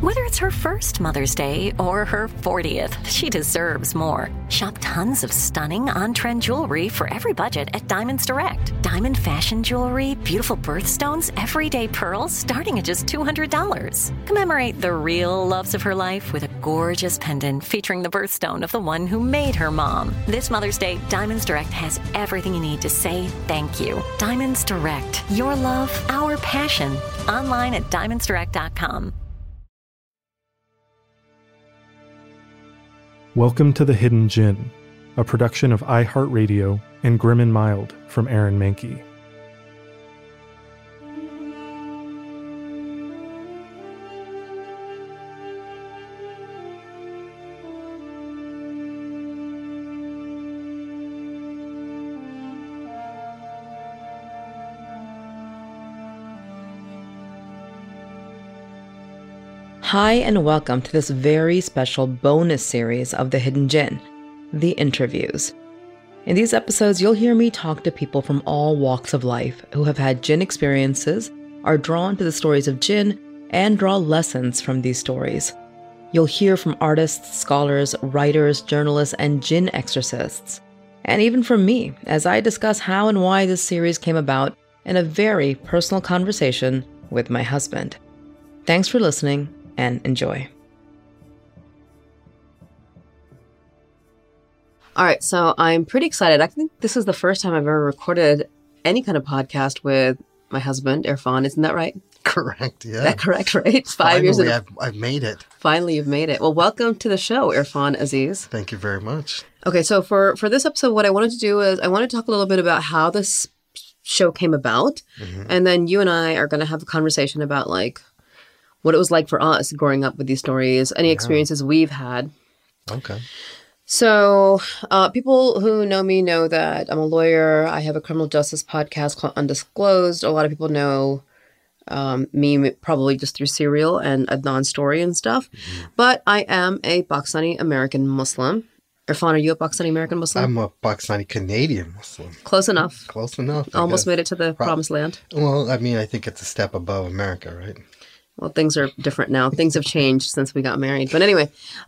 Whether it's her first Mother's Day or her 40th, she deserves more. Shop tons of stunning on-trend jewelry for every budget at Diamonds Direct. Diamond fashion jewelry, beautiful birthstones, everyday pearls starting at just $200. Commemorate the real loves of her life with a gorgeous pendant featuring the birthstone of the one who made her mom. This Mother's Day, Diamonds Direct has everything you need to say thank you. Diamonds Direct. Your love, our passion. Online at diamondsdirect.com. Welcome to The Hidden Djinn, a production of iHeartRadio and Grim and Mild from Aaron Mahnke. Hi, and welcome to this very special bonus series of The Hidden Djinn, The Interviews. In these episodes, you'll hear me talk to people from all walks of life who have had Djinn experiences, are drawn to the stories of Djinn, and draw lessons from these stories. You'll hear from artists, scholars, writers, journalists, and Djinn exorcists. And even from me, as I discuss how and why this series came about in a very personal conversation with my husband. Thanks for listening, and enjoy. All right, so I'm pretty excited. I think this is the first time I've ever recorded any kind of podcast with my husband, Irfan. Isn't that right? Correct, yeah. That's correct, right? Finally, years ago. I've made it. Finally, you've made it. Well, welcome to the show, Irfan Aziz. Thank you very much. Okay, so for this episode, what I wanted to do is I want to talk a little bit about how this show came about. Mm-hmm. And then you and I are going to have a conversation about what it was like for us growing up with these stories, any experiences we've had. Okay. So people who know me know that I'm a lawyer. I have a criminal justice podcast called Undisclosed. A lot of people know me probably just through Serial and Adnan Story and stuff. Mm-hmm. But I am a Pakistani American Muslim. Irfan, are you a Pakistani American Muslim? I'm a Pakistani Canadian Muslim. Close enough. Close enough. Almost made it to the promised land. Well, I mean, I think it's a step above America, right? Well, things are different now. Things have changed since we got married. But anyway,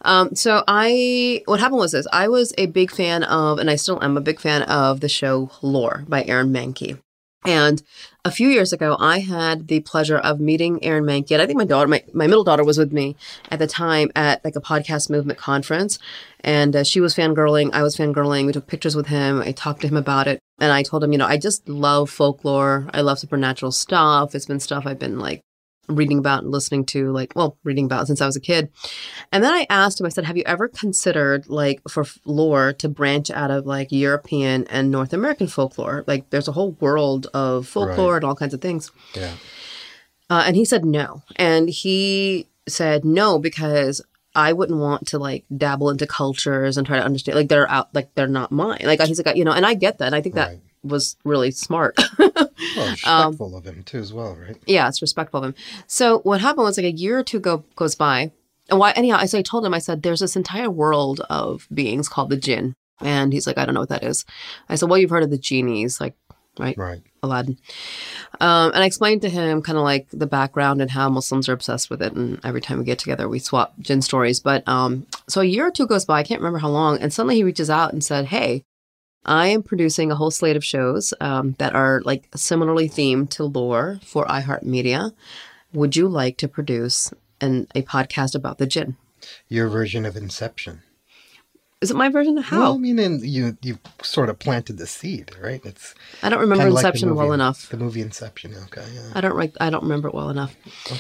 what happened was this. I was a big fan of, and I still am a big fan of, the show Lore by Aaron Mahnke. And a few years ago, I had the pleasure of meeting Aaron Mahnke. And I think my middle daughter was with me at the time at a podcast movement conference. And she was fangirling. I was fangirling. We took pictures with him. I talked to him about it. And I told him, I just love folklore. I love supernatural stuff. It's been stuff I've been reading about and listening to, reading about since I was a kid. And then I asked him, I said, have you ever considered, for lore to branch out of, European and North American folklore? There's a whole world of folklore and all kinds of things. Yeah. And he said no. And he said no because I wouldn't want to, dabble into cultures and try to understand, they're out, they're not mine. He's like, and I get that. And I think that was really smart. Well, respectful of him too as well, right? Yeah, it's respectful of him. So what happened was a year or two goes by. And I told him, I said, there's this entire world of beings called the Jinn. And he's like, I don't know what that is. I said, well, you've heard of the genies, right? Right. Aladdin. And I explained to him kind of the background and how Muslims are obsessed with it. And every time we get together, we swap Jinn stories. But so a year or two goes by, I can't remember how long. And suddenly he reaches out and said, hey, I am producing a whole slate of shows that are similarly themed to lore for iHeartMedia. Would you like to produce a podcast about the Jinn? Your version of Inception. Is it my version? How? Well, I mean, you sort of planted the seed, right? I don't remember Inception well enough. The movie Inception, okay. Yeah. I don't remember it well enough. Okay.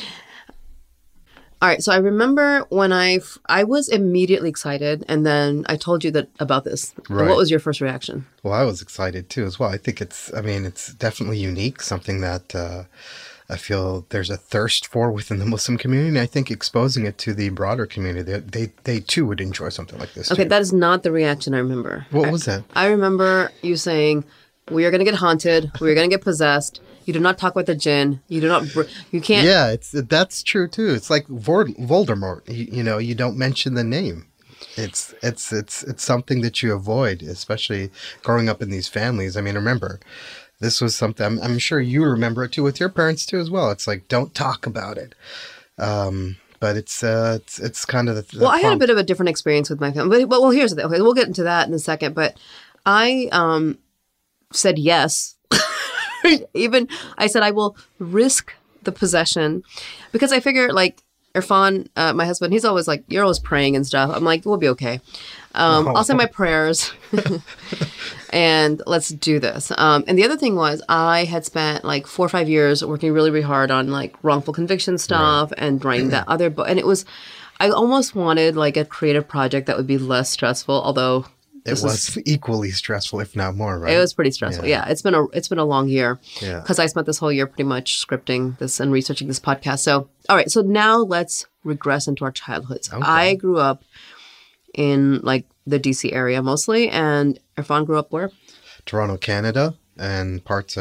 All right, so I remember when I was immediately excited, and then I told you about this. Right. What was your first reaction? Well, I was excited too as well. I think it's definitely unique, something that I feel there's a thirst for within the Muslim community, and I think exposing it to the broader community, they too would enjoy something like this. Okay, too. That is not the reaction I remember. What was that? I remember you saying, we are going to get haunted, we are going to get possessed. You do not talk about the Jinn. You do not. You can't. Yeah, that's true too. It's like Voldemort. You don't mention the name. It's something that you avoid, especially growing up in these families. I mean, remember, this was something. I'm sure you remember it too with your parents too as well. It's like, don't talk about it. But it's kind of the Well, I had a prompt. bit of a different experience with my family. But well, here's the thing. Okay, we'll get into that in a second. But I said yes. Even I said I will risk the possession because I figure like Irfan, my husband, he's always like, you're always praying and stuff. I'm like, we'll be okay. I'll say my prayers and let's do this. And the other thing was I had spent like 4 or 5 years working really, really hard on like wrongful conviction stuff and writing that other book. And it was, I almost wanted like a creative project that would be less stressful, although It was equally stressful, if not more, right? it was pretty stressful. Yeah. It's been a long year Yeah. because I spent this whole year pretty much scripting this and researching this podcast. So, all right. So now let's regress into our childhoods. Okay. I grew up in like the DC area mostly, and Irfan grew up where? Toronto, Canada, and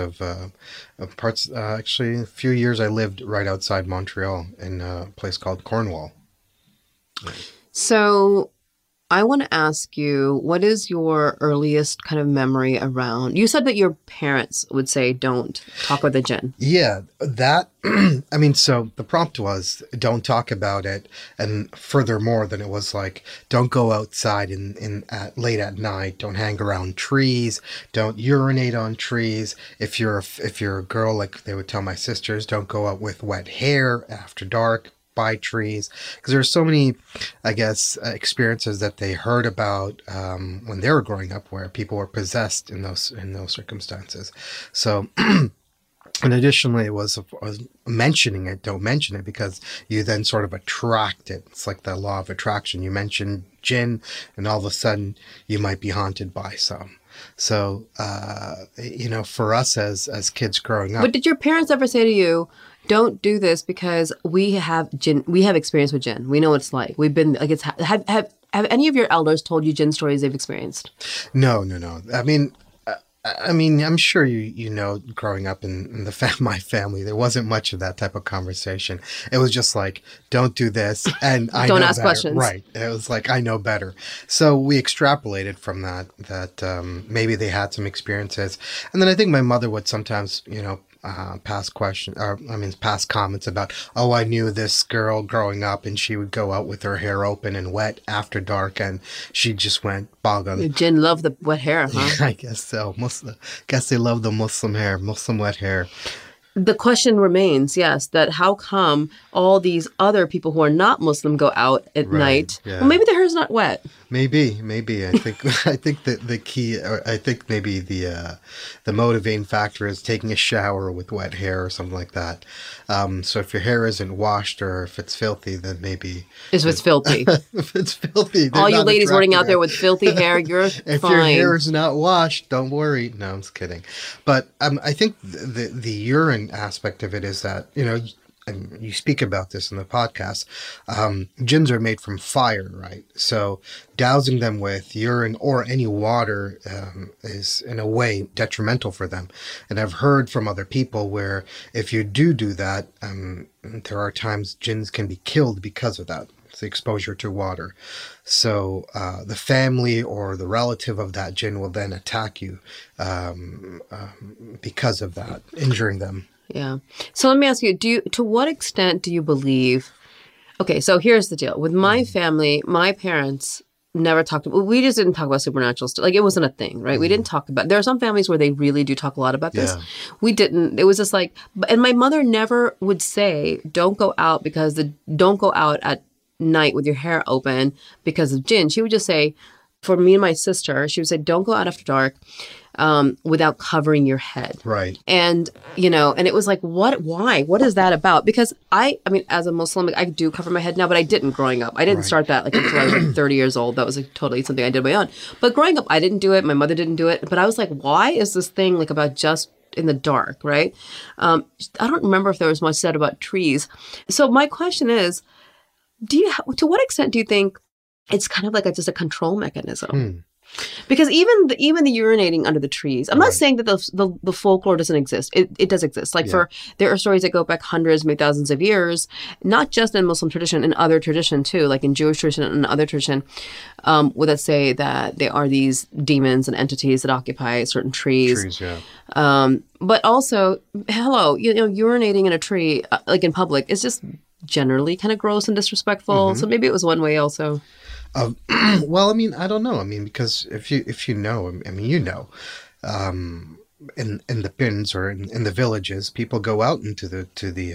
actually a few years I lived right outside Montreal in a place called Cornwall. So I want to ask you, what is your earliest kind of memory around? You said that your parents would say, don't talk about the jinn. Yeah, that, I mean, so the prompt was, don't talk about it. And furthermore, then it was like, don't go outside late at night. Don't hang around trees. Don't urinate on trees. If you're a girl, like they would tell my sisters, don't go out with wet hair after dark by trees. Because there's so many, I guess, experiences that they heard about when they were growing up where people were possessed in those circumstances. So... And additionally, it was mentioning it, don't mention it, because you then sort of attract it. It's like the law of attraction. You mention jinn, and all of a sudden, you might be haunted by some. So, for us as kids growing up. But did your parents ever say to you, don't do this because we have jinn, we have experience with jinn. We know what it's like. We've been, like, have any of your elders told you jinn stories they've experienced? No. I mean, I'm sure you know, growing up in my family, there wasn't much of that type of conversation. It was just like, don't do this, and I don't know ask better. questions. Right. It was like, I know better. So we extrapolated from that maybe they had some experiences, and then I think my mother would sometimes, pass comments about, oh, I knew this girl growing up, and she would go out with her hair open and wet after dark, and she just went boggle. The jinn love the wet hair, huh? I guess so. Guess they love the Muslim wet hair. The question remains, yes, that how come all these other people who are not Muslim go out at night? Yeah. Well, maybe their hair's not wet. Maybe. I think that the key, or I think maybe the motivating factor is taking a shower with wet hair or something like that. So if your hair isn't washed or if it's filthy, then maybe If it's filthy. if it's filthy, All you not ladies running out attracted. there with filthy hair, you're If fine. your hair is not washed, don't worry. No, I'm just kidding. But I think the urine aspect of it is that, and you speak about this in the podcast, jinns are made from fire, right? So dousing them with urine or any water is in a way detrimental for them. And I've heard from other people where if you do that, there are times jinns can be killed because of that. It's the exposure to water. So the family or the relative of that jinn will then attack you because of that, injuring them. Yeah. So let me ask you, to what extent do you believe? Okay, so here's the deal. With my family, my parents never talked about, we just didn't talk about supernatural stuff. Like, it wasn't a thing, right? We didn't talk about, there are some families where they really do talk a lot about this. Yeah. We didn't. It was just like, and my mother never would say, don't go out at night with your hair open because of jinn. She would just say, for me and my sister, she would say, don't go out after dark without covering your head. Right. And, and it was like, why? What is that about? Because I mean, as a Muslim, I do cover my head now, but I didn't growing up. I didn't start that until I was 30 years old. That was totally something I did on my own. But growing up, I didn't do it. My mother didn't do it. But I was like, why is this thing like about just in the dark, right? I don't remember if there was much said about trees. So my question is, to what extent do you think it's kind of like just a control mechanism? Because even the urinating under the trees, I'm not saying that the folklore doesn't exist. It does exist. Like there are stories that go back hundreds, maybe thousands of years, not just in Muslim tradition, in other tradition too, like in Jewish tradition and other tradition, would that say that there are these demons and entities that occupy certain trees. But also, urinating in a tree, like in public, is just generally kind of gross and disrespectful. So maybe it was one way also. Well, I mean, I don't know. I mean, because if you know, I mean, you know, in the pins or in the villages, people go out into the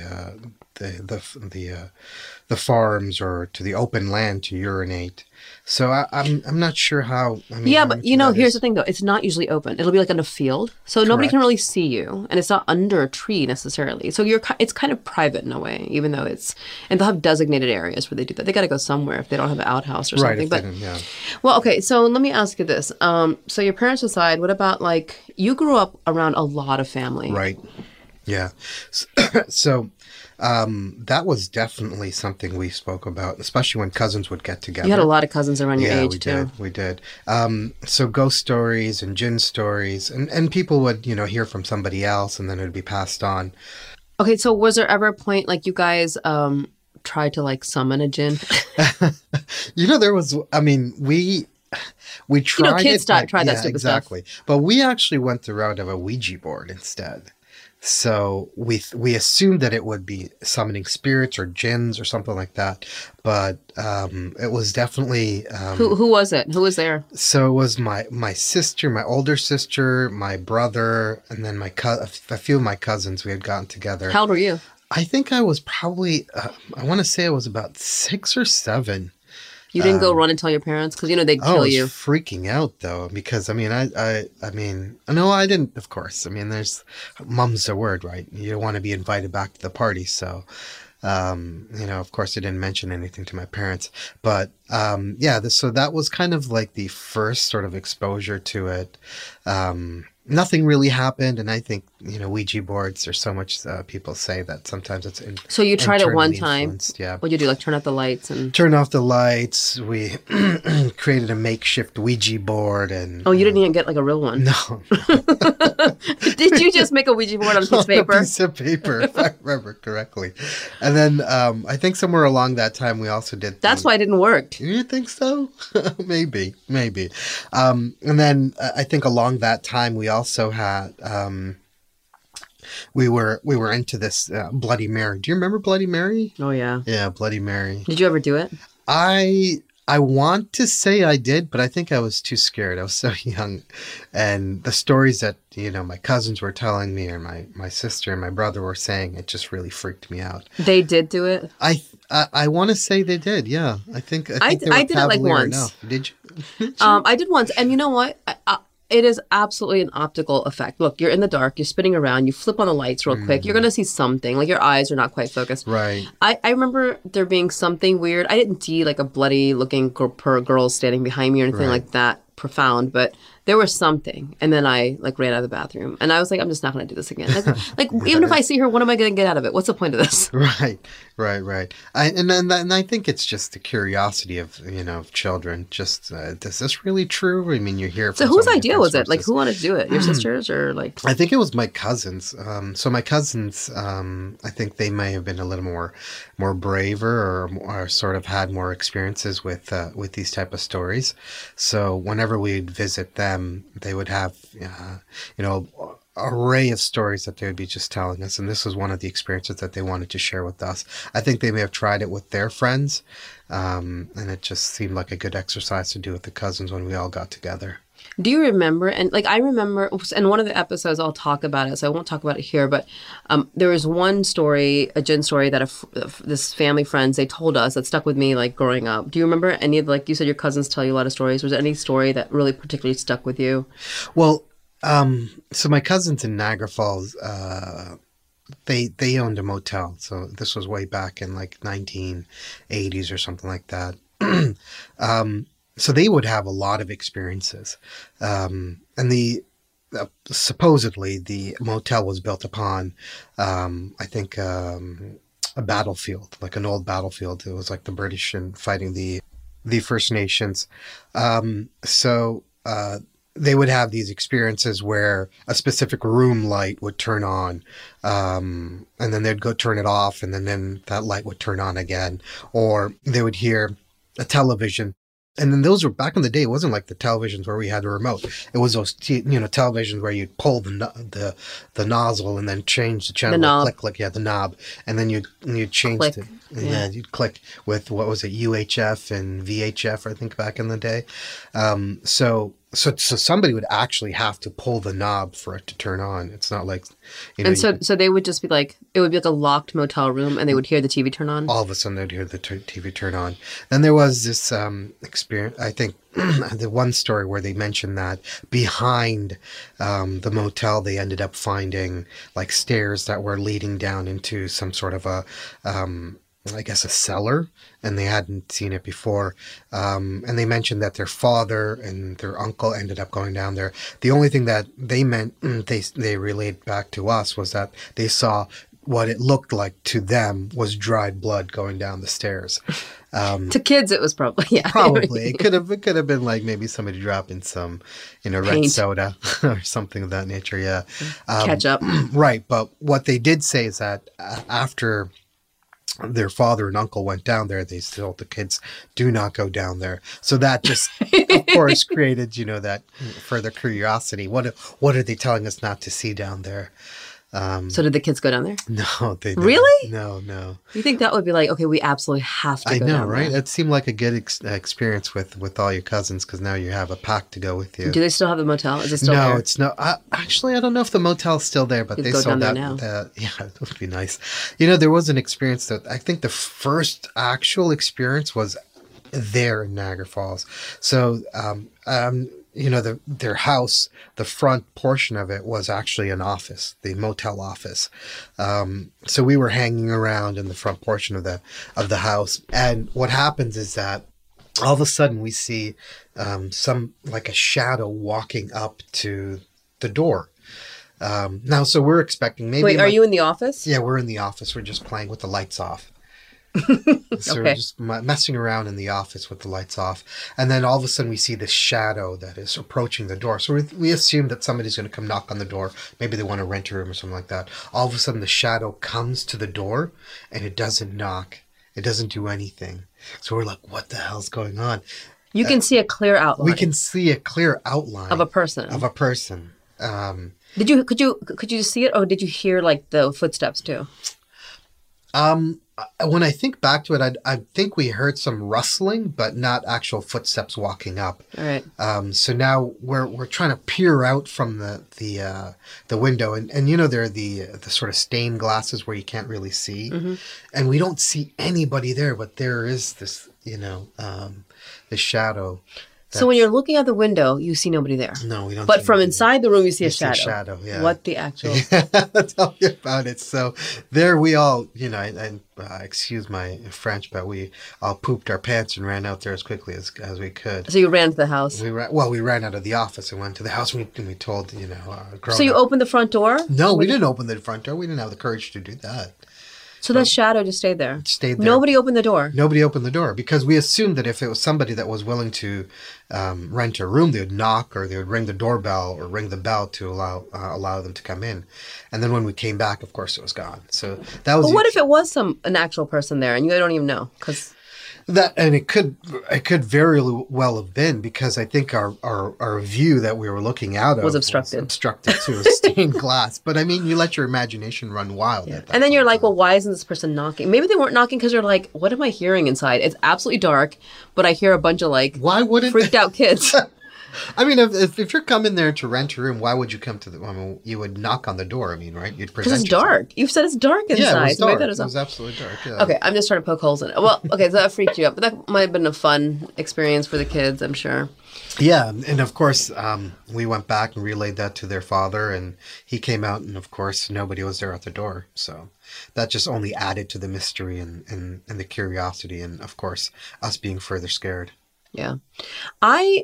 farms or to the open land to urinate. So I'm not sure how. I mean, Yeah, how but much you of know, that here's is- the thing though. It's not usually open. It'll be like in a field. So nobody can Correct. really see you. And it's not under a tree necessarily. So it's kind of private in a way, even though and they'll have designated areas where they do that. They got to go somewhere if they don't have an outhouse or Right. something. If they But didn't, yeah. well, okay. So let me ask you this. So your parents aside, what about like you grew up around a lot of family? Right. Yeah. So that was definitely something we spoke about, especially when cousins would get together. You had a lot of cousins around your Yeah, age we too. did. We did. So ghost stories and jinn stories, and people would, hear from somebody else, and then it would be passed on. Okay. So was there ever a point like you guys tried to like summon a jinn? There was. I mean, we tried. kids try that stupid stuff. exactly. But we actually went the route of a Ouija board instead. So we assumed that it would be summoning spirits or jinns or something like that, but it was definitely Who was it? Who was there? So it was my sister, my older sister, my brother, and then a few of my cousins. We had gotten together. How old were you? I think I was probably I want to say I was about 6 or 7. You didn't go run and tell your parents because they'd I kill was you. freaking out though, because I mean, no, I didn't. Of course, I mean, mum's the word, right? You don't want to be invited back to the party, so of course, I didn't mention anything to my parents, but so that was kind of like the first sort of exposure to it. Nothing really happened, and I think Ouija boards. There's so much people say that sometimes it's. So you tried it one internally time. influenced, yeah. What'd you do? Like turn out the lights and. Turn off the lights. We created a makeshift Ouija board, and Oh, you didn't even get like a real one. no, Did you just make a Ouija board on a piece of on a paper? piece of paper, if I remember correctly. And then I think somewhere along that time we also did. That's why it didn't work. You think so? Maybe. And then I think along that time we also had. We were into this Bloody Mary. Do you remember Bloody Mary? Oh yeah. Yeah, Bloody Mary. Did you ever do it? I want to say I did, but I think I was too scared. I was so young. And the stories that, my cousins were telling me, or my sister and my brother were saying, it just really freaked me out. They did do it. I want to say they did, yeah. I think they were I did it like cavalier once. enough. Did you? I did once, and you know what? It is absolutely an optical effect. Look, you're in the dark, you're spinning around, you flip on the lights real quick, you're going to see something, like your eyes are not quite focused. Right. I remember there being something weird. I didn't see like a bloody looking girl standing behind me or anything like that profound, but there was something. And then I ran out of the bathroom, and I was like, I'm just not going to do this again. Like even if I see her, what am I going to get out of it? What's the point of this? Right. I think it's just the curiosity of children. Just is this really true? I mean, you hear. So from whose so many idea different was it? Like sources. who wanted to do it? Your sisters or like? I think it was my cousins. So my cousins, I think they may have been a little more braver or sort of had more experiences with these type of stories. So whenever we'd visit them, they would have, array of stories that they would be just telling us, and this was one of the experiences that they wanted to share with us. I think they may have tried it with their friends, and it just seemed like a good exercise to do with the cousins when we all got together. Do you remember? And I remember, and one of the episodes I'll talk about it, so I won't talk about it here, but there was one story, a jinn story that this family friends, they told us that stuck with me like growing up. Do you remember any of, like you said, your cousins tell you a lot of stories? Was there any story that really particularly stuck with you? Well, so my cousins in Niagara Falls, they owned a motel. So this was way back in like 1980s or something like that. So they would have a lot of experiences. And supposedly the motel was built upon, I think, a battlefield, like an old battlefield. It was like the British and fighting the First Nations. They would have these experiences where a specific room light would turn on, and then they'd go turn it off, and then that light would turn on again. Or they would hear a television and then those were back in the day. It wasn't like the televisions where we had a remote. It was those televisions where you'd pull the nozzle and then change the channel. The knob. Click, the knob, and then you'd change Click. it. Yeah, you'd click with what was it, UHF and VHF, I think, back in the day. So somebody would actually have to pull the knob for it to turn on. It's not like, And so they would just be like, it would be like a locked motel room, and they would hear the TV turn on. all of a sudden they'd hear the TV turn on. Then there was this experience, I think, the one story where they mentioned that behind the motel, they ended up finding like stairs that were leading down into some sort of a I guess a cellar, and they hadn't seen it before. And they mentioned that their father and their uncle ended up going down there. The only thing that they relayed back to us was that they saw what it looked like to them was dried blood going down the stairs. To kids, it was probably, yeah. Probably. It could have been like maybe somebody dropping some, red Paint. soda or something of that nature. Yeah. Ketchup. Right. But what they did say is that after their father and uncle went down there, they told the kids, do not go down there. So that just, of course, created, that further curiosity. What are they telling us not to see down there? So did the kids go down there? No, they didn't. Really? No. You think that would be like, okay, we absolutely have to go I know, down right? there. It seemed like a good experience with all your cousins, because now you have a pack to go with you. Do they still have the motel? Is it still No, there? it's not. Actually, I don't know if the motel's still there, but You'd they go sold down that. there now. Yeah, it would be nice. There was an experience that I think the first actual experience was there in Niagara Falls. So, their house, the front portion of it was actually an office, the motel office. So we were hanging around in the front portion of the house, and what happens is that all of a sudden we see some like a shadow walking up to the door. Now, so we're expecting maybe. Wait, are you in the office? Yeah, we're in the office. We're just playing with the lights off. So Okay. we're just messing around in the office with the lights off. And then all of a sudden we see this shadow that is approaching the door. So we assume that somebody's going to come knock on the door. Maybe they want to rent a room or something like that. All of a sudden the shadow comes to the door and it doesn't knock. It doesn't do anything. So we're like, what the hell's going on? You can see a clear outline. We can see a clear outline of a person. Of a person. Could you see it, or did you hear like the footsteps too? When I think back to it, I think we heard some rustling, but not actual footsteps walking up. All right. So now we're trying to peer out from the window, and there are the sort of stained glasses where you can't really see, and we don't see anybody there, but there is this this shadow. So when you're looking out the window, you see nobody there. No, we don't. But see from anybody. inside the room, you see a You see a shadow. shadow, yeah. What the actual? Tell me about it. So there we all, and excuse my French, but we all pooped our pants and ran out there as quickly as we could. So you ran to the house. We ran out of the office and went to the house. And we told, So you opened the front door? No, we didn't open the front door. We didn't have the courage to do that. So that shadow just stayed there? Stayed there. Nobody opened the door? Nobody opened the door because we assumed that if it was somebody that was willing to rent a room, they would knock or they would ring the doorbell or ring the bell to allow them to come in. And then when we came back, of course, it was gone. So that was. But what if it was an actual person there and you don't even know? Because it could very well have been, because I think our view that we were looking out of was obstructed. To a stained glass. But I mean, you let your imagination run wild at that. And then you're point. like, well, why isn't this person knocking? Maybe they weren't knocking because you're like, what am I hearing inside? It's absolutely dark, but I hear a bunch of like why wouldn't freaked out kids. I mean, if you're coming there to rent a room, why would you come to the? I mean, you would knock on the door. I mean, right? You'd present. Because it's dark. You've said it's dark inside. Yeah, it was So maybe dark. that It was absolutely dark. Yeah. Okay, I'm just trying to poke holes in it. Well, okay, so that freaked you out, but that might have been a fun experience for the kids, I'm sure. Yeah, and of course, we went back and relayed that to their father, and he came out, and of course, nobody was there at the door. So that just only added to the mystery and the curiosity, and of course, us being further scared. Yeah. I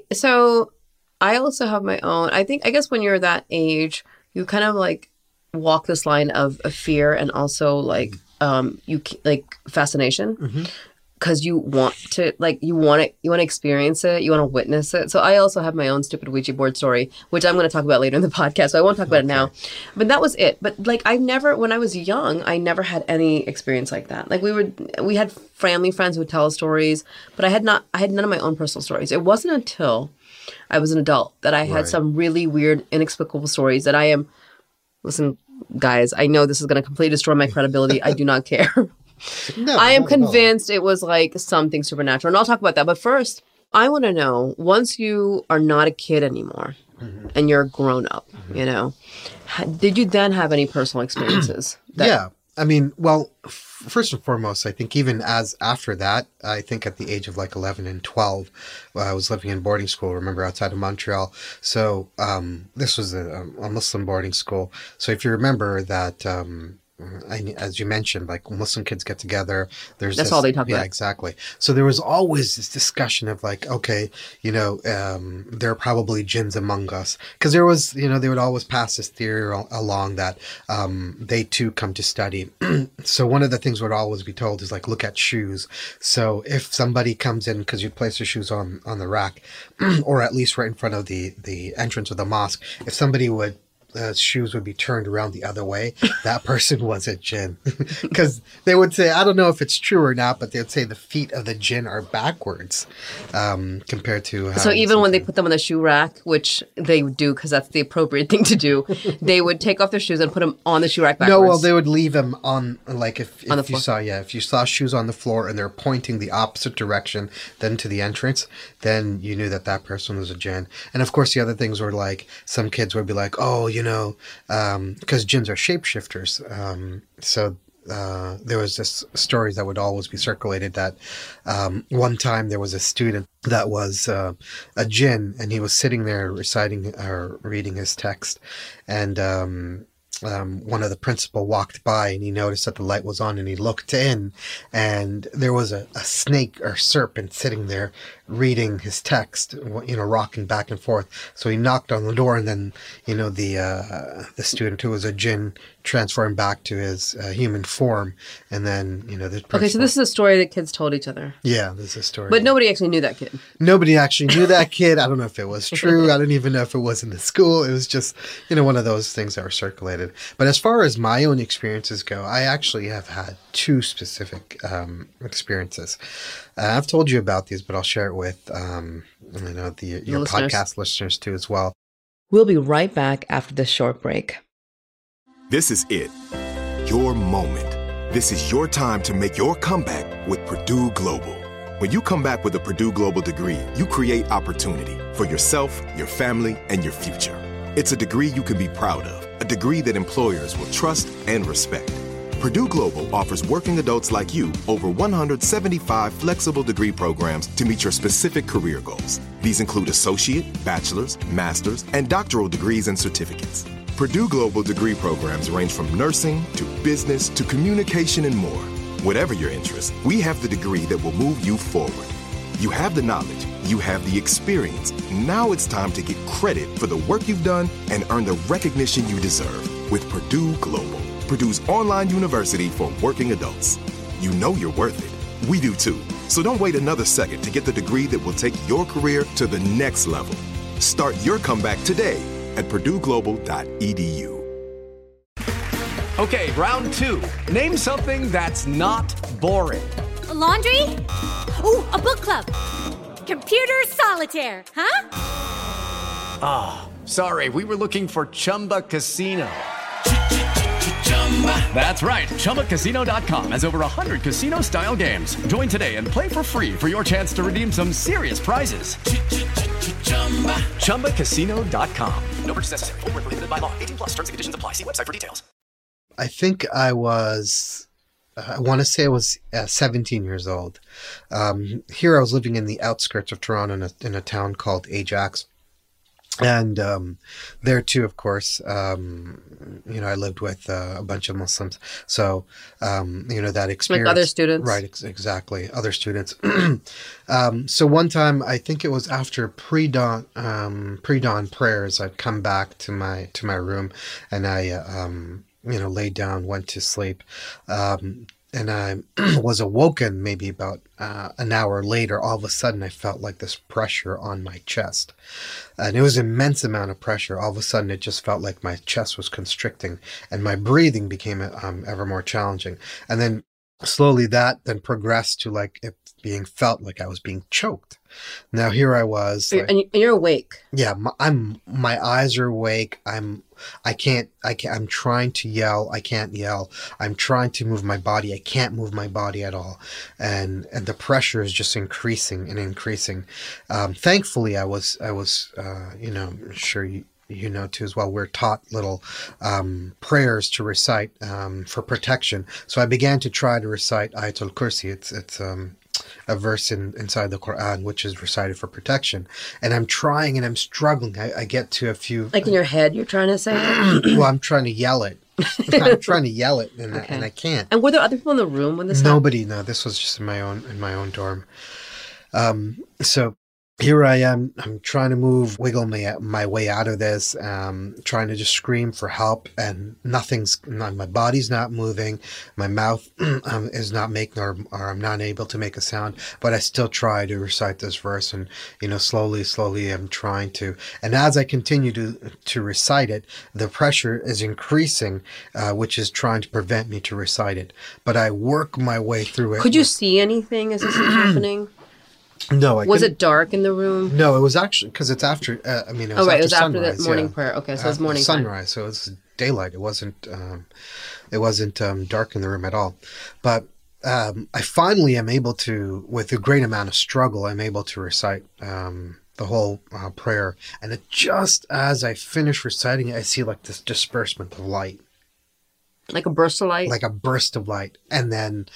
also have my own, I guess when you're that age, you kind of like walk this line of fear and also like, fascination. because you want to, like, you want to experience it, you want to witness it. So I also have my own stupid Ouija board story, which I'm going to talk about later in the podcast, so I won't talk about it now. But that was it. But like, when I was young, I never had any experience like that. Like, we had family friends who would tell us stories, but I had none of my own personal stories. It wasn't until I was an adult that I had some really weird, inexplicable stories that listen, guys, I know this is going to completely destroy my credibility. I do not care. No, I am convinced it was like something supernatural. And I'll talk about that. But first, I want to know, once you are not a kid anymore and you're a grown up, you know, did you then have any personal experiences? Yeah. I mean, well, first and foremost, I think even after that, I think at the age of like 11 and 12, I was living in boarding school, remember, outside of Montreal. So this was a Muslim boarding school. So if you remember that, as you mentioned, like Muslim kids get together. That's all they talk about. Yeah, exactly. So there was always this discussion of like, okay, you know, there are probably jinns among us, because there was, you know, they would always pass this theory along that they too come to study. So one of the things would always be told is like, look at shoes. So if somebody comes in, because you'd place their shoes on the rack, or at least right in front of the entrance of the mosque, if somebody would shoes would be turned around the other way, that person was a jinn. Because they would say, I don't know if it's true or not, but they would say the feet of the jinn are backwards compared to how... So even when they put them on the shoe rack, which they would do because that's the appropriate thing to do, they would take off their shoes and put them on the shoe rack backwards. No, well, they would leave them on, like if you saw shoes on the floor and they're pointing the opposite direction than to the entrance, then you knew that person was a jinn. And of course, the other things were like, some kids would be like, oh, you know, because jinns are shapeshifters. So there was this story that would always be circulated that one time there was a student that was a jinn, and he was sitting there reciting or reading his text, and one of the principal walked by and he noticed that the light was on, and he looked in, and there was a snake or serpent sitting there reading his text, you know, rocking back and forth. So he knocked on the door, and then, you know, the student who was a jinn transformed back to his human form, and then, you know, okay, so this is a story that kids told each other. Yeah, this is a story. But nobody actually knew that kid. Nobody actually knew that kid. I don't know if it was true. I don't even know if it was in the school. It was just, you know, one of those things that were circulated. But as far as my own experiences go, I actually have had two specific experiences. I've told you about these, but I'll share it with you know, your podcast listeners too as well. We'll be right back after this short break. This is it. Your moment. This is your time to make your comeback with Purdue Global. When you come back with a Purdue Global degree, you create opportunity for yourself, your family, and your future. It's a degree you can be proud of, a degree that employers will trust and respect. Purdue Global offers working adults like you over 175 flexible degree programs to meet your specific career goals. These include associate, bachelor's, master's, and doctoral degrees and certificates. Purdue Global degree programs range from nursing to business to communication and more. Whatever your interest, we have the degree that will move you forward. You have the knowledge, you have the experience. Now it's time to get credit for the work you've done and earn the recognition you deserve with Purdue Global, Purdue's online university for working adults. You know you're worth it. We do too. So don't wait another second to get the degree that will take your career to the next level. Start your comeback today at purdueglobal.edu. Okay, round two. Name something that's not boring. A laundry? Ooh, a book club. Computer solitaire, huh? Ah, sorry, we were looking for Chumba Casino. That's right, ChumbaCasino.com has over 100 casino-style games. Join today and play for free for your chance to redeem some serious prizes. ChumbaCasino.com. No purchase necessary. Void where prohibited by law. 18+ terms and conditions apply. See website for details. I think I was, I want to say I was 17 years old. Here I was living in the outskirts of Toronto in a town called Ajax. And there too, of course, you know, I lived with a bunch of Muslims. So, you know, that experience. Like other students. Right, exactly. Other students. So one time, I think it was after pre-dawn prayers, I'd come back to my room, and I, you know, laid down, went to sleep. I was awoken maybe about an hour later. All of a sudden, I felt like this pressure on my chest. And it was an immense amount of pressure. All of a sudden, it just felt like my chest was constricting and my breathing became ever more challenging. And then slowly that then progressed to like it being felt like I was being choked. Now here I was. And you're awake. Yeah, my eyes are awake. I'm trying to yell. I can't yell. I'm trying to move my body. I can't move my body at all. And the pressure is just increasing and increasing. Thankfully I was, I'm sure you know too as well, we're taught little prayers to recite for protection. So I began to try to recite Ayatul Kursi. It's a verse inside the Quran which is recited for protection. And I'm trying and I'm struggling. I get to a few... Like in your head you're trying to say it? Well, I'm trying to yell it. I'm trying to yell it and I can't. And were there other people in the room when this Nobody, happened? No. This was just in my own dorm. So here I am. I'm trying to wiggle my way out of this, trying to just scream for help, and my body's not moving. My mouth is not making, or I'm not able to make a sound, but I still try to recite this verse. And, slowly I'm trying to. And as I continue to recite it, the pressure is increasing, which is trying to prevent me to recite it. But I work my way through it. Could you see anything as this was happening? No, was it dark in the room? No, it was actually because it's after. It was after the morning prayer. Okay, so it was morning sunrise. So it was daylight. It wasn't dark in the room at all. But I finally am able to, with a great amount of struggle, I'm able to recite the whole prayer. And just as I finish reciting it, I see like this disbursement of light. Like a burst of light? Like a burst of light. And then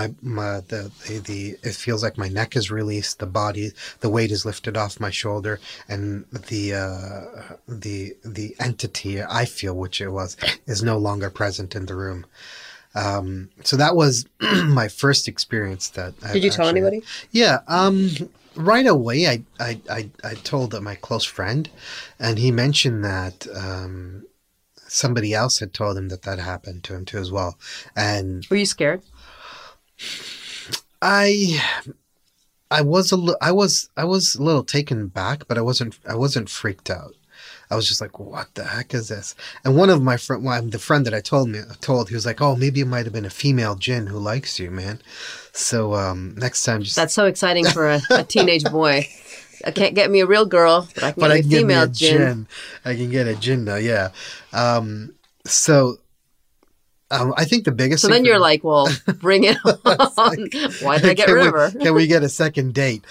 it feels like my neck is released, the weight is lifted off my shoulder, and the entity I feel, which it was, is no longer present in the room. So that was my first experience that Did you tell anybody? Yeah. Right away I told my close friend, and he mentioned that somebody else had told him that happened to him too as well. And were you scared? I was a little taken back, but I wasn't freaked out. I was just like, what the heck is this? And one of my the friend that I told, he was like, oh, maybe it might have been a female jinn who likes you, man. So next time, that's so exciting for a teenage boy. I can't get me a real girl, but I can get a female jinn. I can get a jinn now, yeah. So I think the biggest. So then you're like, well, bring it on. Why did I get rid of her? Can we get a second date?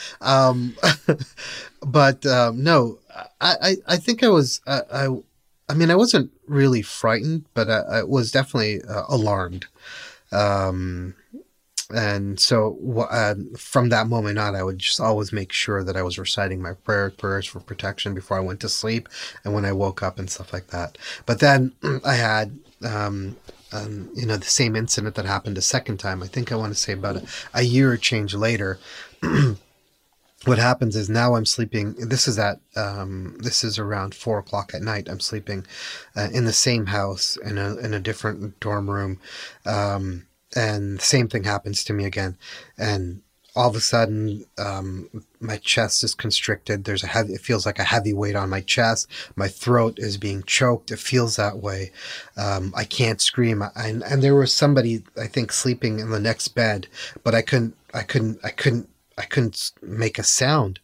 But no, I think I was. I wasn't really frightened, but I was definitely alarmed. And so from that moment on, I would just always make sure that I was reciting my prayers for protection before I went to sleep and when I woke up and stuff like that. But then I had, the same incident that happened a second time. I think I want to say about a year or change later. What happens is now I'm sleeping. This is around 4:00 at night. I'm sleeping in the same house in a different dorm room. And the same thing happens to me again. And all of a sudden, my chest is constricted. It feels like a heavy weight on my chest. My throat is being choked. It feels that way. I can't scream. And there was somebody, I think, sleeping in the next bed, but I couldn't make a sound.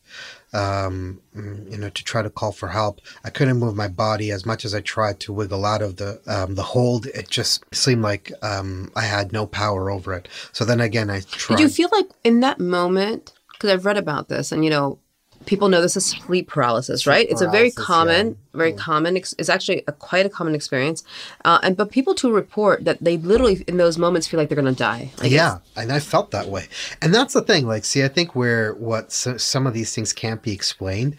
To try to call for help. I couldn't move my body as much as I tried to wiggle out of the hold. It just seemed like I had no power over it. So then again, I tried. Did you feel like in that moment, because I've read about this, and people know this is sleep paralysis, right? It's a very common, it's actually quite a common experience. But people too report that they literally in those moments feel like they're going to die. And I felt that way. And that's the thing. I think some of these things can't be explained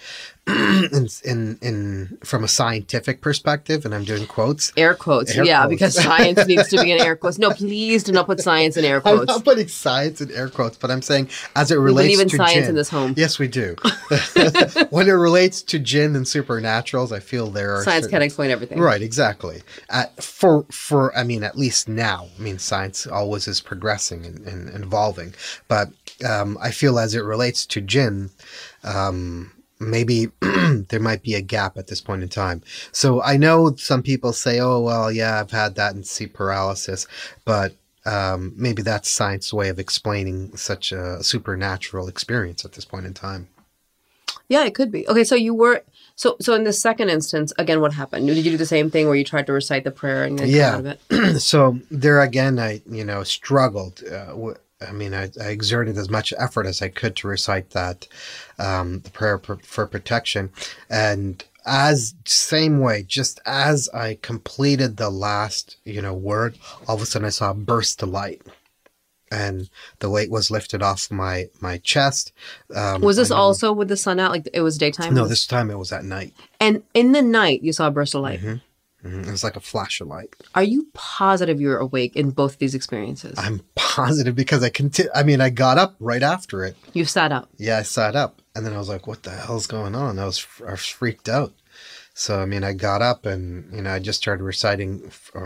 in from a scientific perspective, and I'm doing quotes. Air quotes. Because science needs to be in air quotes. No, please do not put science in air quotes. I'm not putting science in air quotes, but I'm saying as it relates to science jinn, in this home. Yes, we do. When it relates to jinn and supernaturals, I feel there are Science can't explain everything. Right, exactly. For I mean, at least now, I mean, science always is progressing and evolving. But I feel as it relates to jinn, maybe there might be a gap at this point in time. So I know some people say, oh, well, yeah, I've had that and sleep paralysis, but maybe that's science's way of explaining such a supernatural experience at this point in time. Yeah, it could be. Okay, so you were so in the second instance, again, what happened? Did you do the same thing where you tried to recite the prayer and then come out of it? So there again, I struggled. I exerted as much effort as I could to recite that, the prayer for protection, and same way, just as I completed the last word, all of a sudden I saw a burst of light. And the weight was lifted off my chest. Was this also with the sun out? Like it was daytime? No, this time it was at night. And in the night, you saw a burst of light? Mm-hmm. Mm-hmm. It was like a flash of light. Are you positive you were awake in both these experiences? I'm positive because I got up right after it. You sat up? Yeah, I sat up. And then I was like, what the hell's going on? I was freaked out. So, I got up and, I just started reciting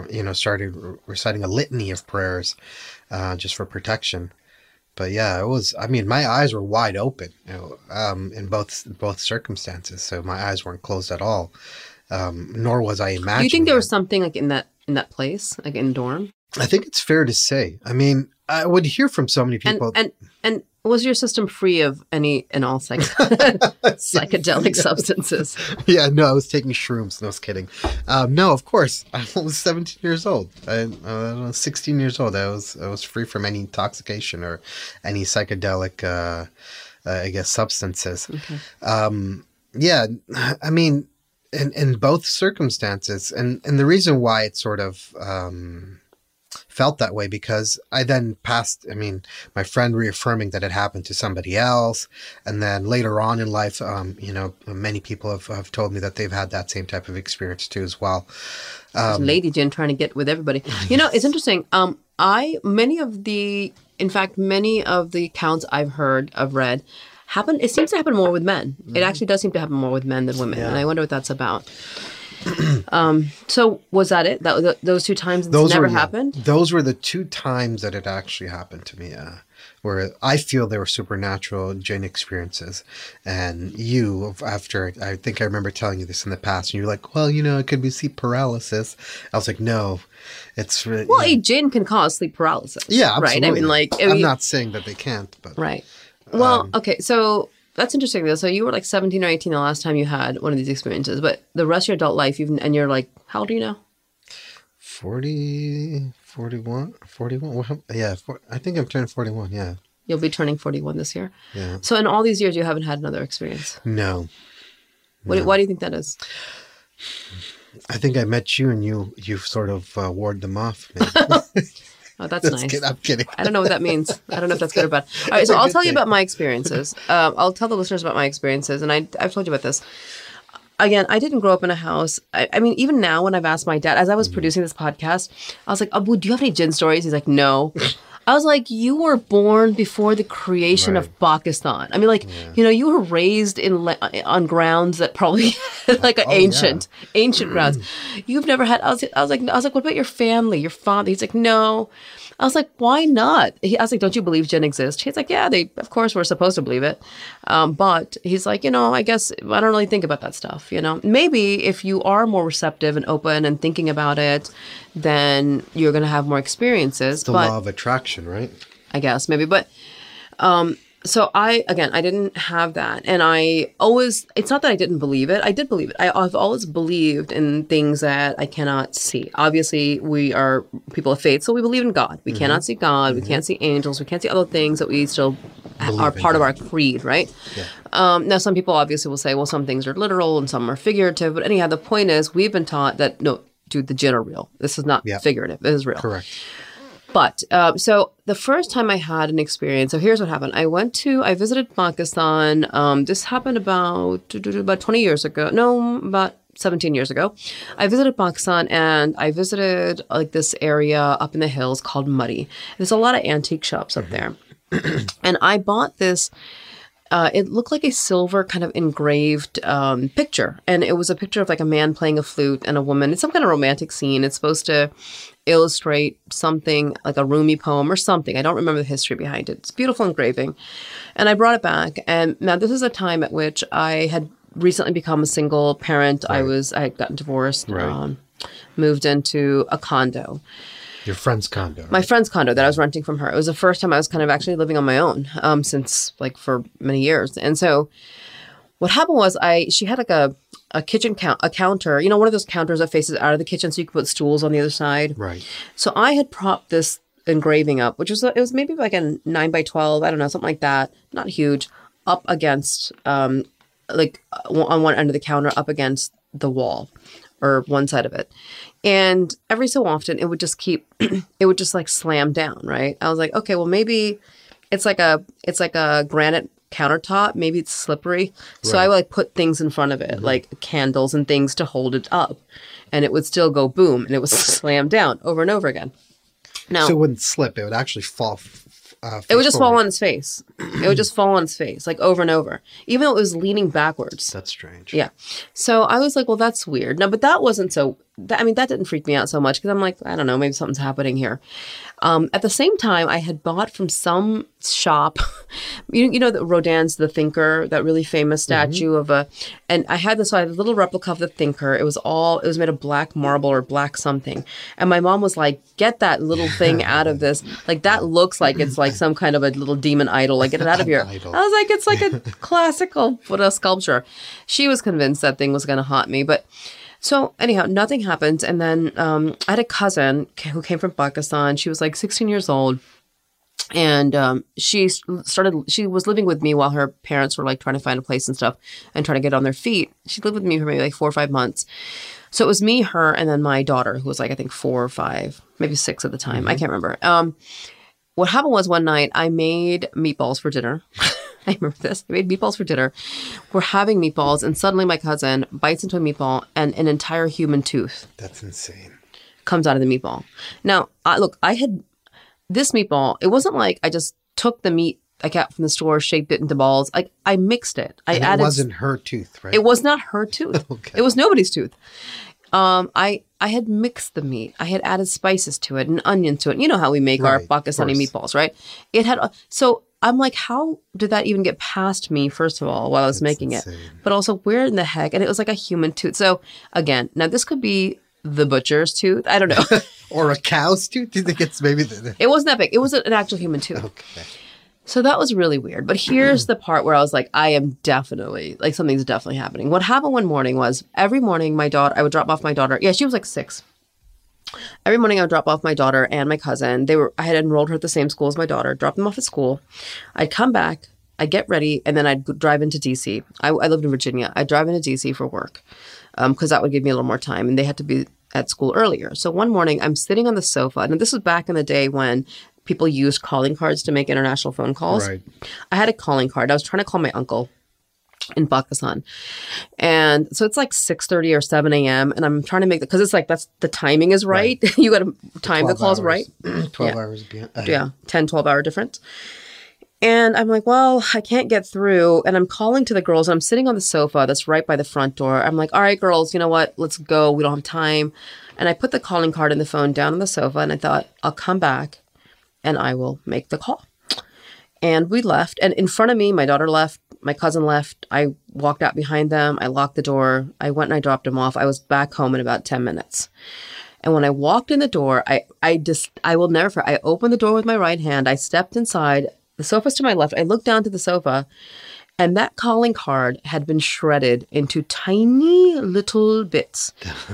a litany of prayers just for protection. But yeah, it was, my eyes were wide open, in both circumstances. So my eyes weren't closed at all, nor was I imagining. Do you think there was something like in that place, like in dorm? I think it's fair to say. I would hear from so many people. And was your system free of any and all psychedelic substances? Yeah, no, I was taking shrooms. No, I was kidding. No, of course. I was 17 years old. I was 16 years old. I was free from any intoxication or any psychedelic, substances. Okay. Yeah, in both circumstances, and the reason why it sort of felt that way, because I then passed, my friend reaffirming that it happened to somebody else. And then later on in life, many people have told me that they've had that same type of experience too as well. Lady Jinn trying to get with everybody. It's interesting. Many of the accounts I've read it seems to happen more with men. Mm-hmm. It actually does seem to happen more with men than women. Yeah. And I wonder what that's about. So was that it? Those two times it's never happened? Those were the two times that it actually happened to me, where I feel they were supernatural jinn experiences. And I think I remember telling you this in the past, and you're like, well, it could be sleep paralysis. I was like, no, it's really... Well, a jinn can cause sleep paralysis. Yeah, absolutely. Right? I'm not saying that they can't, but... Right. Well, okay, so... That's interesting, though. So you were like 17 or 18 the last time you had one of these experiences, but the rest of your adult life, and you're like, how old are you now? 41? Well, yeah, I think I'm turning 41, yeah. You'll be turning 41 this year? Yeah. So in all these years, you haven't had another experience? No. Why do you think that is? I think I met you and you sort of ward them off. Oh, that's nice. I'm kidding. I don't know what that means. I don't know if that's good or bad. All right, so I'll tell you about my experiences. I'll tell the listeners about my experiences, and I've told you about this. Again, I didn't grow up in a house. Even now when I've asked my dad, as I was producing this podcast, I was like, Abu, do you have any jinn stories? He's like, no. I was like, you were born before the creation of Pakistan. You were raised on grounds that probably ancient grounds. You've never had. I was like, what about your family, your father? He's like, no. I was like, why not? I was like, don't you believe jinn exist? He's like, yeah, they of course we're supposed to believe it, but he's like, I guess I don't really think about that stuff. Maybe if you are more receptive and open and thinking about it, then you're going to have more experiences. It's the law of attraction, right? I guess maybe, but so I didn't have that. And it's not that I didn't believe it. I did believe it. I've always believed in things that I cannot see. Obviously, we are people of faith, so we believe in God. We cannot see God. We can't see angels. We can't see other things that we still are part of our creed, right? Yeah. Now, some people obviously will say, well, some things are literal and some are figurative. But anyhow, the point is we've been taught that, no, dude, the jinn are real. This is not figurative. This is real. Correct. But so the first time I had an experience, so here's what happened. I visited Pakistan. This happened about 20 years ago. No, about 17 years ago. I visited Pakistan and I visited this area up in the hills called Muddy. There's a lot of antique shops up there. And I bought this It looked like a silver kind of engraved picture. And it was a picture of like a man playing a flute and a woman. It's some kind of romantic scene. It's supposed to illustrate something like a Rumi poem or something. I don't remember the history behind it. It's a beautiful engraving. And I brought it back. And now this is a time at which I had recently become a single parent. Right. I had gotten divorced, Right. moved into a condo. Your friend's condo. Right? My friend's condo that I was renting from her. It was the first time I was kind of actually living on my own since like for many years. And so what happened was she had like a kitchen a counter, you know, one of those counters that faces out of the kitchen so you could put stools on the other side. Right. So I had propped this engraving up, which was, it was maybe like a 9x12, I don't know, something like that. Not huge, up against, like on one end of the counter, up against the wall or one side of it. And every so often it would just it would just like slam down, right? I was like, okay, well maybe it's like a granite countertop. Maybe it's slippery. So I would like put things in front of it, like candles and things to hold it up. And it would still go boom and it would slam down over and over again. Now, So it wouldn't slip. It would actually fall. it would just fall on its face. It would just fall on its face, like over and over, even though it was leaning backwards. That's strange. Yeah. So I was like, well, that's weird. No, but that wasn't so, that didn't freak me out so much because I'm like, I don't know, maybe something's happening here. At the same time, I had bought from some shop, you know, that Rodin's The Thinker, that really famous statue of and I had a little replica of The Thinker. It was made of black marble or black something. And my mom was like, get that little thing out of this. Like, that looks like it's like some kind of a little demon idol. Like, get it out of here. Idol. I was like, it's like a classical Buddha sculpture. She was convinced that thing was going to haunt me. But so anyhow, nothing happened. And then I had a cousin who came from Pakistan. She was like 16 years old. And she was living with me while her parents were like trying to find a place and stuff and trying to get on their feet. She lived with me for maybe like 4 or 5 months. So it was me, her, and then my daughter, who was like, I think 4 or 5, maybe 6 at the time. I can't remember. What happened was one night I made meatballs for dinner. I remember this. I made meatballs for dinner. We're having meatballs, and suddenly my cousin bites into a meatball, and an entire human tooth That's insane. comes out of the meatball. Now, I had this meatball. It wasn't like I just took the meat I got from the store, shaped it into balls. I mixed it. And it wasn't her tooth, right? It was not her tooth. Okay. It was nobody's tooth. I had mixed the meat. I had added spices to it and onions to it. You know how we make our Right, Pakistani of course. meatballs, right? It had so I'm like, how did that even get past me? First of all, while I was making insane. it, but also where in the heck? And it was like a human tooth. So again, now this could be the butcher's tooth. I don't know. Or a cow's tooth? Do you think it's maybe It wasn't that big. It was an actual human tooth. Okay. So that was really weird. But here's the part where I was like, I am definitely, like, something's definitely happening. What happened one morning was every morning I would drop off my daughter. Yeah, she was like 6. Every morning I would drop off my daughter and my cousin. I had enrolled her at the same school as my daughter, drop them off at school. I'd come back, I'd get ready, and then I'd drive into D.C. I lived in Virginia. I'd drive into D.C. for work because that would give me a little more time. And they had to be at school earlier. So one morning I'm sitting on the sofa. And this was back in the day when people used calling cards to make international phone calls. Right. I had a calling card. I was trying to call my uncle in Pakistan. And so it's like 6:30 or 7 a.m. And I'm trying to make because it's like the timing is right. You got to time the 12 calls hours. right. 12 Yeah. hours behind. Yeah, 10, 12 hour difference. And I'm like, well, I can't get through. And I'm calling to the girls. I'm sitting on the sofa that's right by the front door. I'm like, all right, girls, you know what? Let's go. We don't have time. And I put the calling card and the phone down on the sofa. And I thought, I'll come back and I will make the call. And we left. And in front of me, my daughter left. My cousin left. I walked out behind them. I locked the door. I went and I dropped them off. I was back home in about 10 minutes. And when I walked in the door, I will never forget. I opened the door with my right hand. I stepped inside. The sofa's to my left. I looked down to the sofa, and that calling card had been shredded into tiny little bits.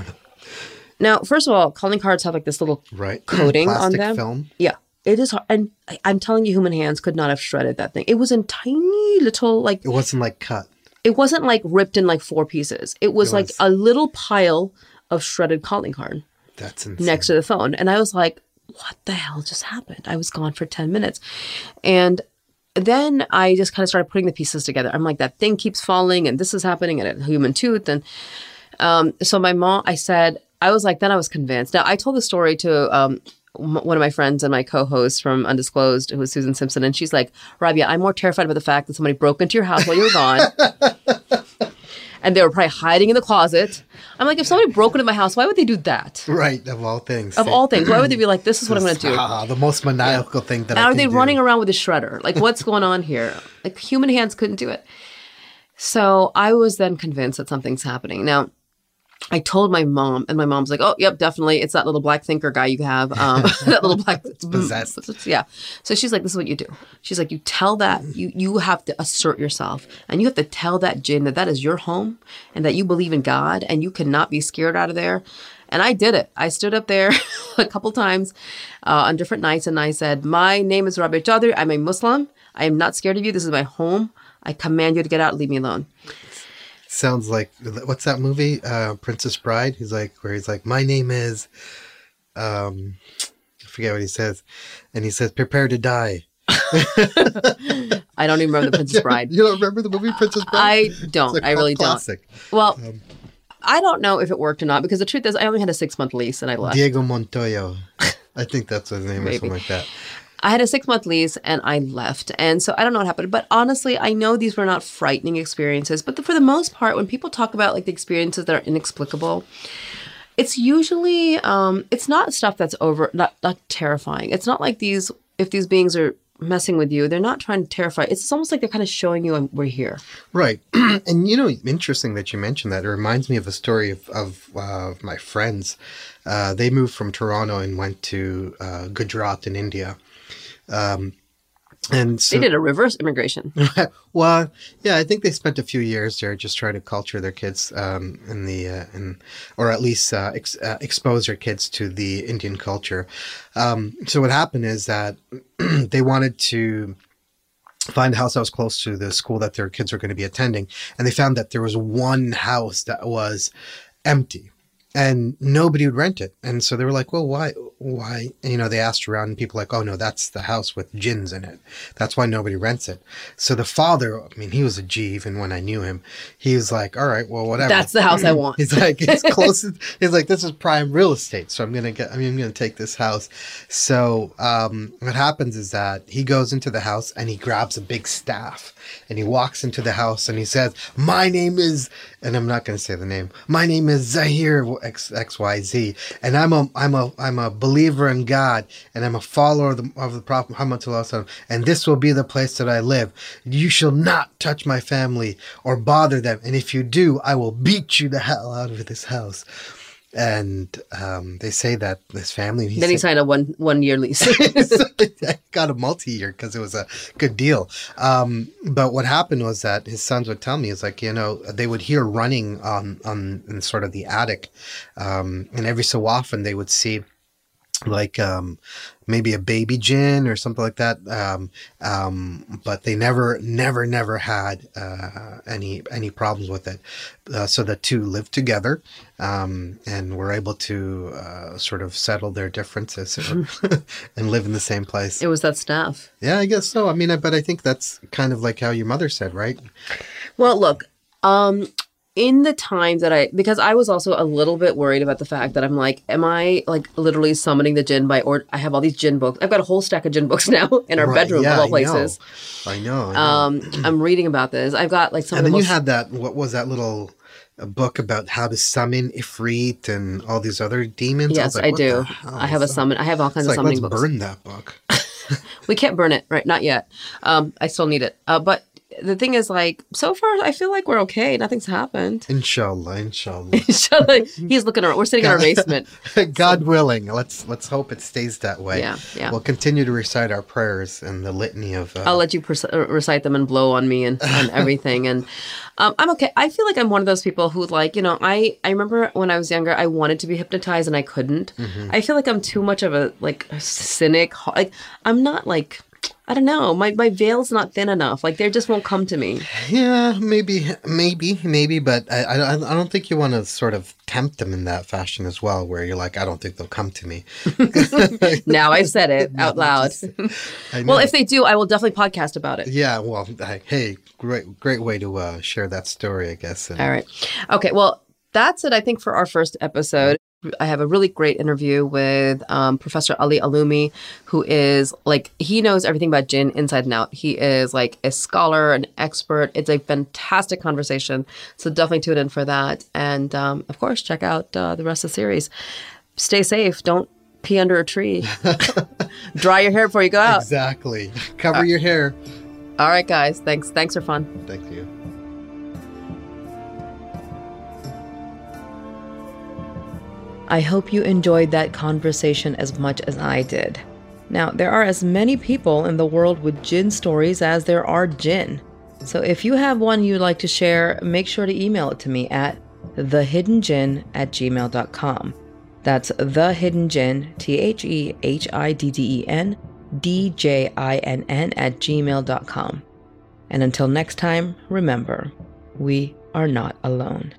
Now, first of all, calling cards have like this little Right. coating on Plastic them. film. Yeah, it is. And I'm telling you, human hands could not have shredded that thing. It was in tiny little, like, It wasn't like cut. it wasn't like ripped in like 4 pieces. It was like a little pile of shredded calling card That's insane. next to the phone. And I was like, what the hell just happened? I was gone for 10 minutes. And then I just kind of started putting the pieces together. I'm like, that thing keeps falling and this is happening and a human tooth. And so my mom, I was convinced. Now I told the story to one of my friends and my co-host from Undisclosed, who was Susan Simpson, and she's like, Rabia, I'm more terrified about the fact that somebody broke into your house while you were gone. And they were probably hiding in the closet. I'm like, if somebody broke into my house, why would they do that? Right, of all things. Of all things. Why would they be like, this is what I'm going to do? The most maniacal thing that and I can are they do. running around with a shredder? Like, what's going on here? Like, human hands couldn't do it. So I was then convinced that something's happening. Now, I told my mom, and my mom's like, oh, yep, definitely. It's that little black thinker guy you have. That little black... It's possessed. Yeah. So she's like, this is what you do. She's like, you tell that, you have to assert yourself. And you have to tell that jinn that is your home and that you believe in God and you cannot be scared out of there. And I did it. I stood up there a couple times on different nights and I said, my name is Rabia Chaudhry. I'm a Muslim. I am not scared of you. This is my home. I command you to get out and leave me alone. Sounds like, what's that movie? Princess Bride? He's like, my name is, I forget what he says. And he says, prepare to die. I don't even remember the Princess Bride. You don't remember the movie Princess Bride? I don't. I really classic. Don't. Well, I don't know if it worked or not because the truth is I only had a 6-month lease and I left. Diego Montoya. I think that's his name or something like that. I had a 6-month lease and I left. And so I don't know what happened. But honestly, I know these were not frightening experiences. But for the most part, when people talk about like the experiences that are inexplicable, it's usually, it's not stuff that's not terrifying. It's not like if these beings are messing with you, they're not trying to terrify. It's almost like they're kind of showing you we're here. Right. And, you know, interesting that you mentioned that. It reminds me of a story of my friends. They moved from Toronto and went to Gujarat in India. And so, they did a reverse immigration. Well, yeah, I think they spent a few years there just trying to culture their kids or at least expose their kids to the Indian culture. So what happened is that they wanted to find a house that was close to the school that their kids were going to be attending. And they found that there was one house that was empty. And nobody would rent it. And so they were like, well, why? And, you know, they asked around and people were like, oh, no, that's the house with jinns in it. That's why nobody rents it. So the father, I mean, he was a G even when I knew him. He was like, all right, well, whatever. That's the house I want. He's like, it's close. He's like, this is prime real estate. So I'm going to take this house. So what happens is that he goes into the house and he grabs a big staff and he walks into the house and he says, my name is, and I'm not going to say the name. My name is Zahir XYZ, and I'm a believer in God, and I'm a follower of the Prophet Muhammad sallallahu alaihi wasallam, and this will be the place that I live. You shall not touch my family or bother them, and if you do, I will beat you the hell out of this house. And they say that this family... He signed a one-year lease. Got a multi-year because it was a good deal. But what happened was that his sons would tell me, it's like, you know, they would hear running in sort of the attic. And every so often they would see like maybe a baby jinn or something like that. But they never had any problems with it. So the two lived together and were able to sort of settle their differences and live in the same place. It was that staff. Yeah, I guess so. I mean, but I think that's kind of like how your mother said, right? Well, look, in the time that because I was also a little bit worried about the fact that I'm like, am I like literally summoning the jinn or I have all these jinn books. I've got a whole stack of jinn books now in our bedroom of all places. I know. I'm reading about this. I've got like some and of the then you had that, what was that little book about how to summon Ifrit and all these other demons? Yes, I do. I have I have all kinds of summoning books. Let's burn that book. We can't burn it, right? Not yet. I still need it. But the thing is, like, so far, I feel like we're okay. Nothing's happened. Inshallah. He's looking around. We're sitting in our basement. God willing. Let's hope it stays that way. Yeah. We'll continue to recite our prayers and the litany of... I'll let you recite them and blow on me and everything. And I'm okay. I feel like I'm one of those people who, like, you know, I remember when I was younger, I wanted to be hypnotized and I couldn't. Mm-hmm. I feel like I'm too much of a cynic. Like, I'm not like... I don't know. My veil's not thin enough. Like, they just won't come to me. Yeah, maybe. But I don't think you want to sort of tempt them in that fashion as well, where you're like, I don't think they'll come to me. Now I've said it out loud. Well, if they do, I will definitely podcast about it. Yeah, well, hey, great way to share that story, I guess. All right. Okay, well, that's it, I think, for our first episode. I have a really great interview with Professor Ali Alumi, who is like, he knows everything about gin inside and out. He is like a scholar, an expert. It's a fantastic conversation. So definitely tune in for that. And of course, check out the rest of the series. Stay safe. Don't pee under a tree. Dry your hair before you go out. Exactly. Cover your hair. All right, guys. Thanks for fun. Thank you. I hope you enjoyed that conversation as much as I did. Now, there are as many people in the world with gin stories as there are gin. So if you have one you'd like to share, make sure to email it to me at thehiddengin@gmail.com. That's thehiddengin, TheHiddenDJINN@gmail.com. And until next time, remember, we are not alone.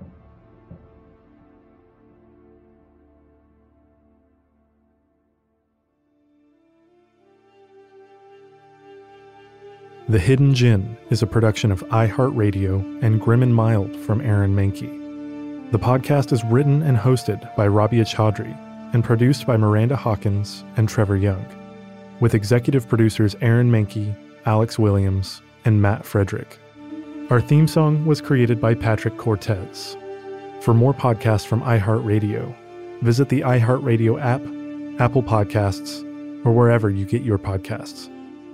The Hidden Gin is a production of iHeartRadio and Grim and Mild from Aaron Mahnke. The podcast is written and hosted by Rabia Chaudhry and produced by Miranda Hawkins and Trevor Young, with executive producers Aaron Mahnke, Alex Williams, and Matt Frederick. Our theme song was created by Patrick Cortez. For more podcasts from iHeartRadio, visit the iHeartRadio app, Apple Podcasts, or wherever you get your podcasts.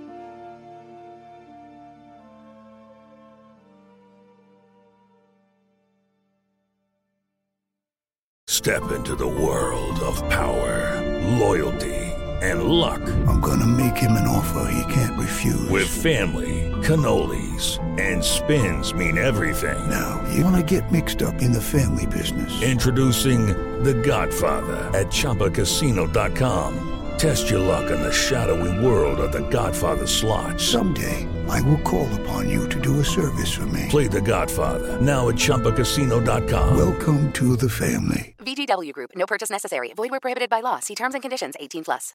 Step into the world of power, loyalty, and luck. I'm gonna make him an offer he can't refuse. With family, cannolis, and spins mean everything. Now, you wanna get mixed up in the family business. Introducing The Godfather at ChumbaCasino.com. Test your luck in the shadowy world of The Godfather slot. Someday, I will call upon you to do a service for me. Play The Godfather, now at ChumbaCasino.com. Welcome to the family. VGW Group. No purchase necessary. Void where prohibited by law. See terms and conditions. 18+.